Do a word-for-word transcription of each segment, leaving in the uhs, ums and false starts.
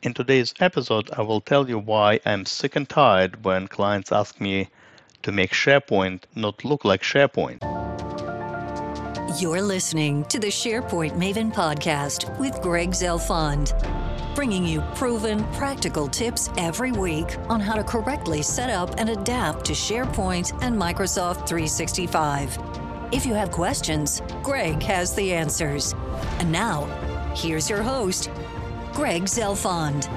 In today's episode, I will tell you why I'm sick and tired when clients ask me to make SharePoint not look like SharePoint. You're listening to the SharePoint Maven podcast with Greg Zelfond, bringing you proven, practical tips every week on how to correctly set up and adapt to SharePoint and Microsoft three sixty-five. If you have questions, Greg has the answers. And now, here's your host, Greg Zelfond.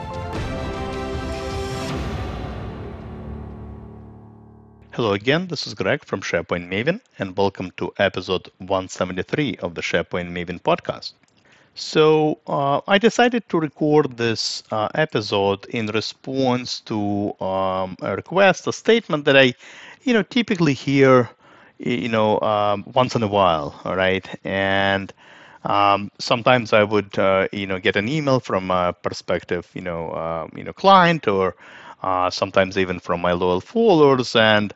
Hello again, this is Greg from SharePoint Maven, and welcome to episode one seventy-three of the SharePoint Maven podcast. So uh, I decided to record this uh, episode in response to um, a request, a statement that I, you know, typically hear, you know, um, once in a while, all right? And um, sometimes I would, uh, you know, get an email from a prospective, you know, uh, you know, client, or uh, sometimes even from my loyal followers, and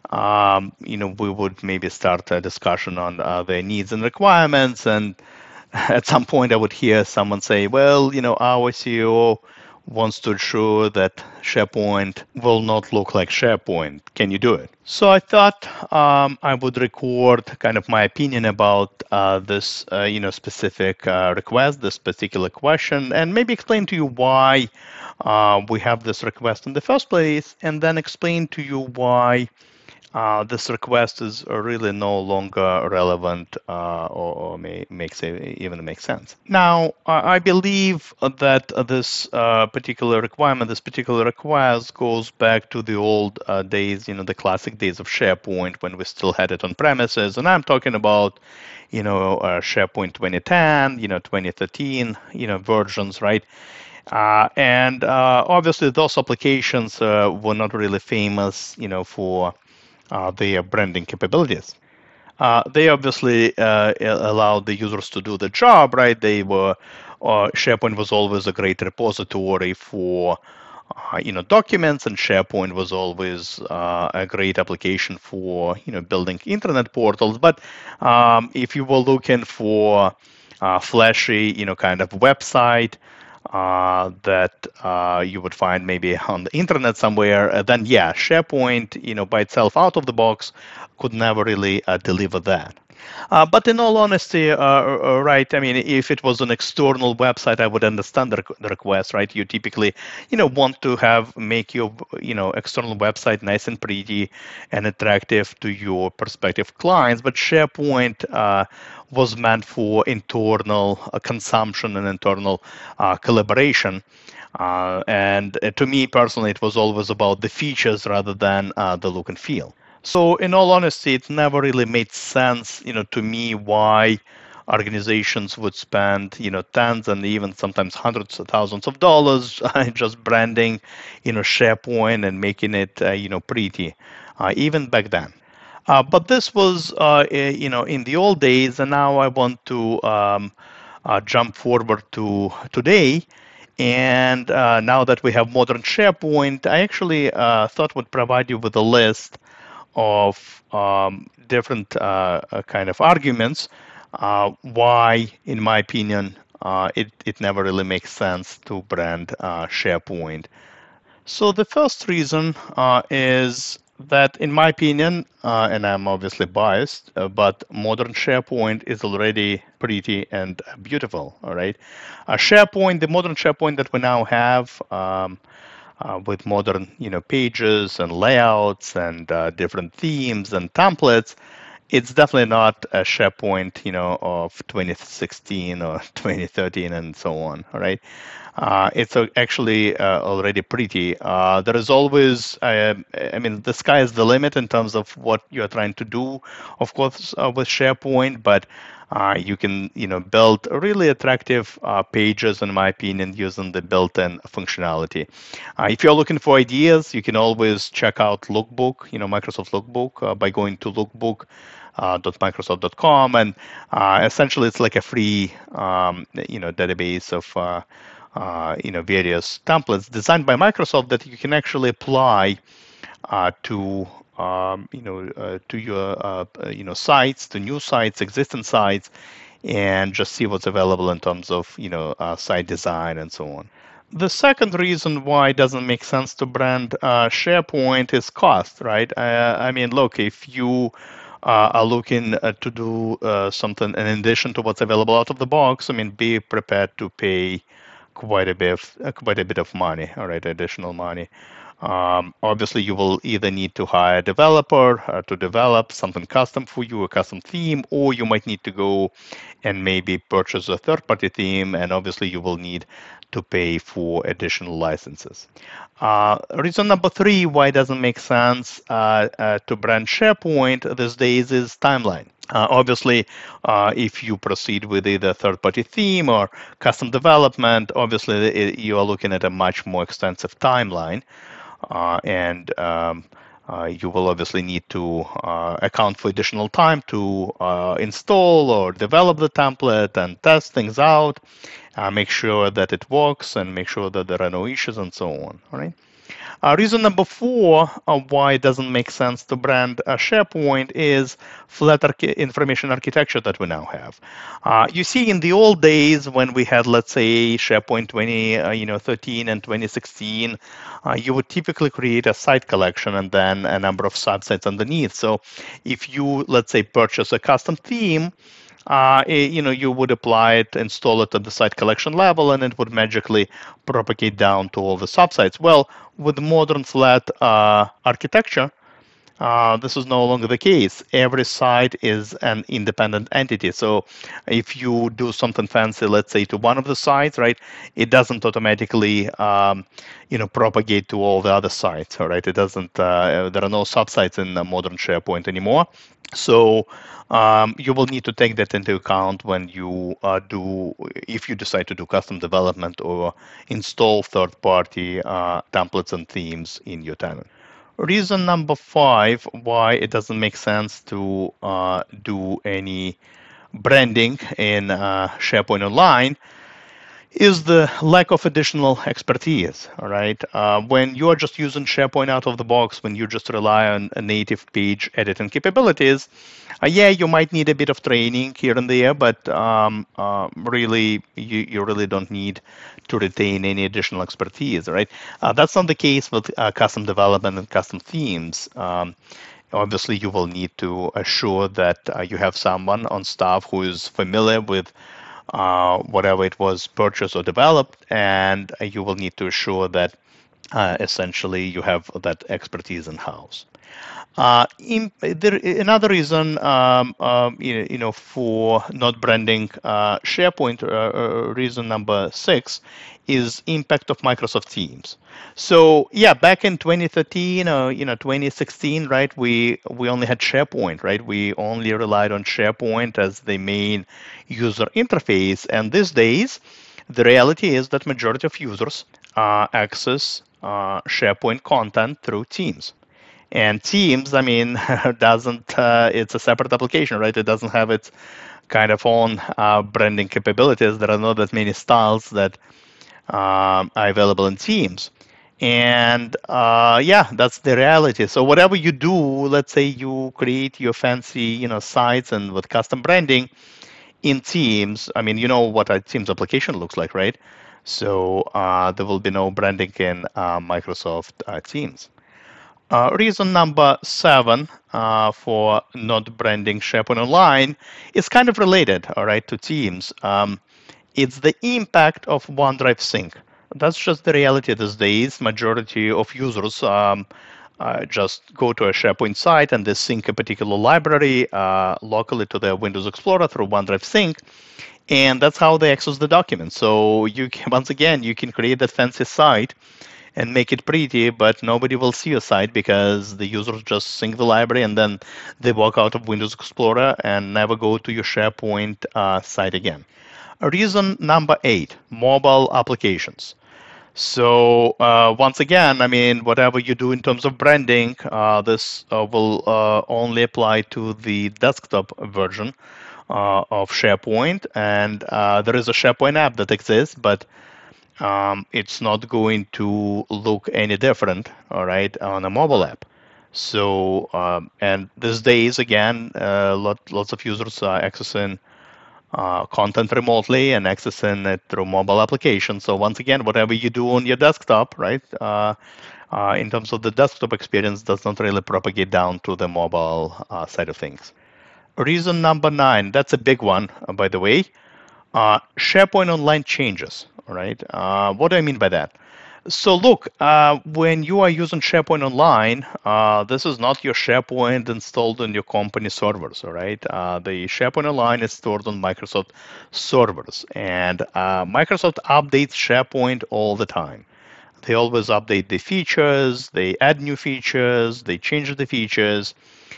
um, you know, we would maybe start a discussion on uh, their needs and requirements, and at some point I would hear someone say, well, you know, our C E O wants to ensure that SharePoint will not look like SharePoint. Can you do it? So I thought um, I would record kind of my opinion about uh, this, uh, you know, specific uh, request, this particular question, and maybe explain to you why uh, we have this request in the first place, and then explain to you why uh, this request is really no longer relevant uh, or, or may, makes it even make sense. Now, I believe that this uh, particular requirement, this particular request goes back to the old uh, days, you know, the classic days of SharePoint when we still had it on premises. And I'm talking about, you know, uh, SharePoint twenty ten, you know, twenty thirteen, you know, versions, right? Uh, and uh, obviously those applications uh, were not really famous, you know, for uh, their branding capabilities. Uh, they obviously uh, allowed the users to do the job, right? They were uh, SharePoint was always a great repository for uh, you know documents, and SharePoint was always uh, a great application for you know building internet portals. But um, if you were looking for a flashy, you know, kind of website uh, that uh, you would find maybe on the internet somewhere, uh, then yeah, SharePoint, you know, by itself out of the box could never really uh, deliver that. Uh, but in all honesty, uh, uh, right, I mean, if it was an external website, I would understand the, the request, right? You typically, you know, want to have, make your, you know, external website nice and pretty and attractive to your prospective clients. But SharePoint uh, was meant for internal uh, consumption and internal uh, collaboration. Uh, and uh, to me personally, it was always about the features rather than uh, the look and feel. So in all honesty, it never really made sense, you know, to me why organizations would spend, you know, tens and even sometimes hundreds of thousands of dollars just branding, you know, SharePoint and making it, uh, you know, pretty, uh, even back then. Uh, but this was, uh, you know, in the old days, and now I want to um, uh, jump forward to today. And uh, now that we have modern SharePoint, I actually uh, thought would provide you with a list of um, different uh, kind of arguments uh, why, in my opinion, uh, it, it never really makes sense to brand uh, SharePoint. So the first reason uh, is that, in my opinion, uh, and I'm obviously biased, uh, but modern SharePoint is already pretty and beautiful, all right? Uh, SharePoint, the modern SharePoint that we now have, um, uh, with modern, you know, pages and layouts and uh, different themes and templates, it's definitely not a SharePoint, you know, of twenty sixteen or twenty thirteen and so on. All right, uh, it's actually uh, already pretty. Uh, there is always, uh, I mean, the sky is the limit in terms of what you are trying to do, of course, uh, with SharePoint, but uh, you can, you know, build really attractive uh, pages, in my opinion, using the built-in functionality. Uh, if you're looking for ideas, you can always check out Lookbook, you know, Microsoft Lookbook, uh, by going to lookbook dot microsoft dot com, and uh, essentially it's like a free, um, you know, database of uh, uh, you know various templates designed by Microsoft that you can actually apply uh, to um, you know uh, to your uh, you know sites, to new sites, existing sites, and just see what's available in terms of you know uh, site design and so on. The second reason why it doesn't make sense to brand uh, SharePoint is cost, right? Uh, I mean, look, if you uh, are looking uh, to do uh, something in addition to what's available out of the box, I mean, be prepared to pay quite a bit, of, uh, quite a bit of money, all right, additional money. Um, obviously, you will either need to hire a developer uh, to develop something custom for you, a custom theme, or you might need to go and maybe purchase a third-party theme, and obviously you will need to pay for additional licenses. Uh, reason number three why it doesn't make sense uh, uh, to brand SharePoint these days is timeline. Uh, obviously, uh, if you proceed with either third-party theme or custom development, obviously it, you are looking at a much more extensive timeline. Uh, and um, uh, you will obviously need to uh, account for additional time to uh, install or develop the template and test things out, uh, make sure that it works, and make sure that there are no issues and so on. All right. Uh, reason number four uh, why it doesn't make sense to brand a SharePoint is flat archi- information architecture that we now have. Uh, you see, in the old days when we had, let's say, SharePoint twenty, uh, you know, thirteen and twenty sixteen, uh, you would typically create a site collection and then a number of subsites underneath. So, if you, let's say, purchase a custom theme, uh, it, you know, you would apply it, install it at the site collection level, and it would magically propagate down to all the subsites. Well, with modern flat uh, architecture, uh, this is no longer the case. Every site is an independent entity. So if you do something fancy, let's say to one of the sites, right, it doesn't automatically, um, you know, propagate to all the other sites. All right, it doesn't. Uh, there are no subsites in the modern SharePoint anymore. So um, you will need to take that into account when you uh, do, if you decide to do custom development or install third-party uh, templates and themes in your tenant. Reason number five why it doesn't make sense to uh, do any branding in uh, SharePoint Online is the lack of additional expertise. All right, uh, when you are just using SharePoint out of the box, when you just rely on a native page editing capabilities, uh, yeah, you might need a bit of training here and there, but um, uh, really, you, you really don't need to retain any additional expertise. Right? Uh, that's not the case with uh, custom development and custom themes. Um, Obviously, you will need to assure that uh, you have someone on staff who is familiar with uh, whatever it was purchased or developed, and you will need to assure that uh, essentially you have that expertise in house. Uh, in, there, another reason, um, um, you, you know, for not branding uh, SharePoint, uh, uh, reason number six, is impact of Microsoft Teams. So yeah, back in twenty thirteen or you know twenty sixteen, right? We we only had SharePoint, right? We only relied on SharePoint as the main user interface, and these days, the reality is that majority of users uh, access uh, SharePoint content through Teams. And Teams, I mean, doesn't, uh, it's a separate application, right? It doesn't have its kind of own uh, branding capabilities. There are not that many styles that um, are available in Teams. And uh, yeah, that's the reality. So whatever you do, let's say you create your fancy, you know, sites and with custom branding in Teams, I mean, you know what a Teams application looks like, right? So uh, there will be no branding in uh, Microsoft uh, Teams. Uh, reason number seven uh, for not branding SharePoint Online is kind of related, all right, to Teams. Um, it's the impact of OneDrive Sync. That's just the reality these days. Majority of users um, uh, just go to a SharePoint site and they sync a particular library uh, locally to their Windows Explorer through OneDrive Sync. And that's how they access the document. So you can, once again, you can create that fancy site and make it pretty, but nobody will see your site because the users just sync the library and then they walk out of Windows Explorer and never go to your SharePoint uh, site again. Reason number eight, mobile applications. So uh, once again, I mean, whatever you do in terms of branding, uh, this uh, will uh, only apply to the desktop version uh, of SharePoint. And uh, there is a SharePoint app that exists, but Um, it's not going to look any different, all right, on a mobile app. So, um, and these days, again, uh, lot, lots of users are accessing uh, content remotely and accessing it through mobile applications. So once again, whatever you do on your desktop, right, uh, uh, in terms of the desktop experience, does not really propagate down to the mobile uh, side of things. Reason number nine, that's a big one, uh, by the way. Uh, SharePoint Online changes, all right? Uh, what do I mean by that? So look, uh, when you are using SharePoint Online, uh, this is not your SharePoint installed on your company servers, all right? Uh, the SharePoint Online is stored on Microsoft servers, and uh, Microsoft updates SharePoint all the time. They always update the features, they add new features, they change the features,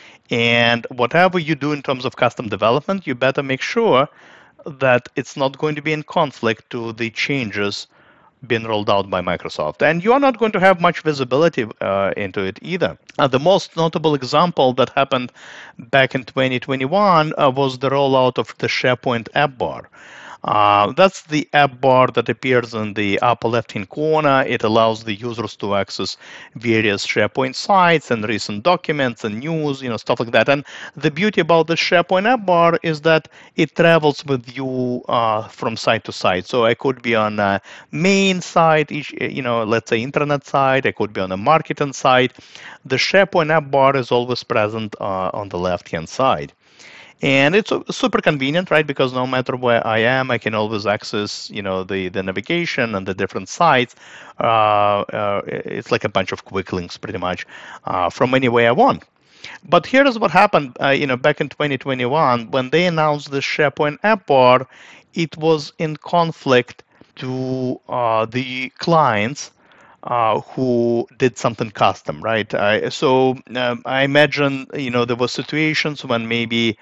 and whatever you do in terms of custom development, you better make sure that it's not going to be in conflict to the changes being rolled out by Microsoft. And you are not going to have much visibility uh, into it either. Uh, the most notable example that happened back in twenty twenty-one uh, was the rollout of the SharePoint app bar. Uh, that's the app bar that appears in the upper left-hand corner. It allows the users to access various SharePoint sites and recent documents and news, you know, stuff like that. And the beauty about the SharePoint app bar is that it travels with you uh, from site to site. So I could be on a main site, each, you know, let's say internet site. I could be on a marketing site. The SharePoint app bar is always present uh, on the left-hand side. And it's super convenient, right? Because no matter where I am, I can always access, you know, the, the navigation and the different sites. Uh, uh, it's like a bunch of quick links, pretty much, uh, from anywhere I want. But here's what happened, uh, you know, back in twenty twenty-one when they announced the SharePoint app bar. It was in conflict to uh, the clients uh, who did something custom, right? I, so um, I imagine, you know, there were situations when maybe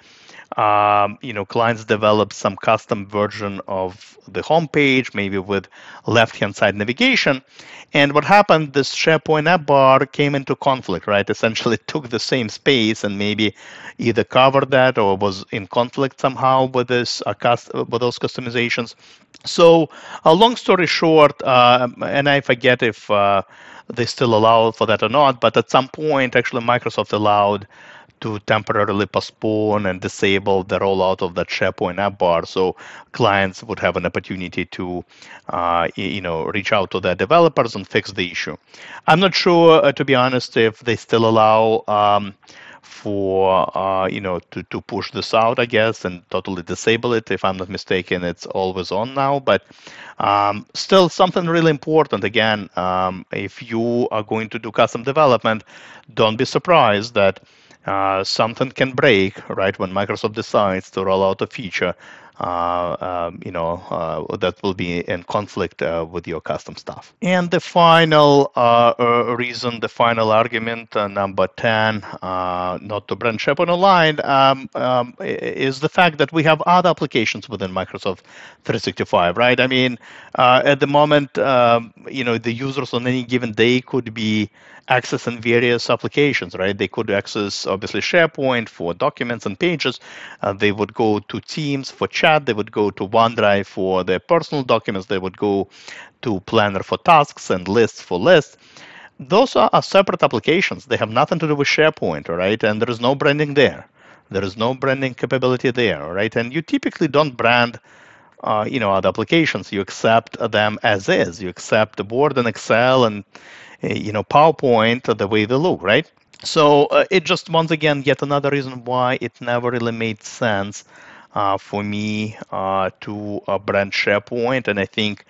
Um, you know, clients develop some custom version of the homepage, maybe with left-hand side navigation. And what happened, this SharePoint app bar came into conflict, right? Essentially took the same space and maybe either covered that or was in conflict somehow with this uh, cust- with those customizations. So, a uh, long story short, uh, and I forget if uh, they still allow for that or not, but at some point, actually, Microsoft allowed to temporarily postpone and disable the rollout of that SharePoint app bar, so clients would have an opportunity to, uh, you know, reach out to their developers and fix the issue. I'm not sure, uh, to be honest, if they still allow um, for, uh, you know, to, to push this out, I guess, and totally disable it. If I'm not mistaken, it's always on now, but um, still something really important. Again, um, if you are going to do custom development, don't be surprised that Uh, something can break, right, when Microsoft decides to roll out a feature, uh, um, you know, uh, that will be in conflict uh, with your custom stuff. And the final uh, uh, reason, the final argument, uh, number ten, uh, not to brand SharePoint Online, um, um, is the fact that we have other applications within Microsoft three sixty-five, right? I mean, uh, at the moment, um, you know, the users on any given day could be accessing various applications, right? They could access, obviously, SharePoint for documents and pages. Uh, they would go to Teams for chat. They would go to OneDrive for their personal documents. They would go to Planner for tasks and Lists for lists. Those are, are separate applications. They have nothing to do with SharePoint, all right? And there is no branding there. There is no branding capability there, all right? And you typically don't brand Uh, you know, other applications. You accept them as is. You accept the Word and Excel and, you know, PowerPoint the way they look, right? So uh, it just, once again, yet another reason why it never really made sense uh, for me uh, to uh, brand SharePoint. And I think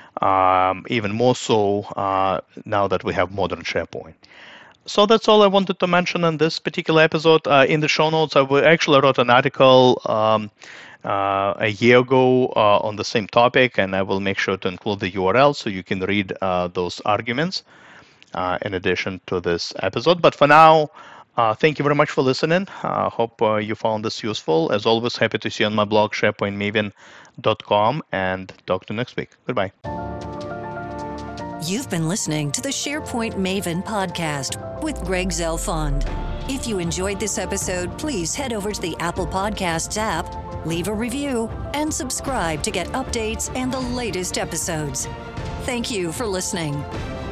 um, even more so uh, now that we have modern SharePoint. So that's all I wanted to mention in this particular episode. Uh, in the show notes, I actually wrote an article um, Uh, a year ago uh, on the same topic, and I will make sure to include the U R L so you can read uh, those arguments uh, in addition to this episode. But for now, uh, thank you very much for listening. I uh, hope uh, you found this useful. As always, happy to see you on my blog, SharePoint Maven dot com, and talk to you next week. Goodbye. You've been listening to the SharePoint Maven podcast with Greg Zelfond. If you enjoyed this episode, please head over to the Apple Podcasts app, leave a review, and subscribe to get updates and the latest episodes. Thank you for listening.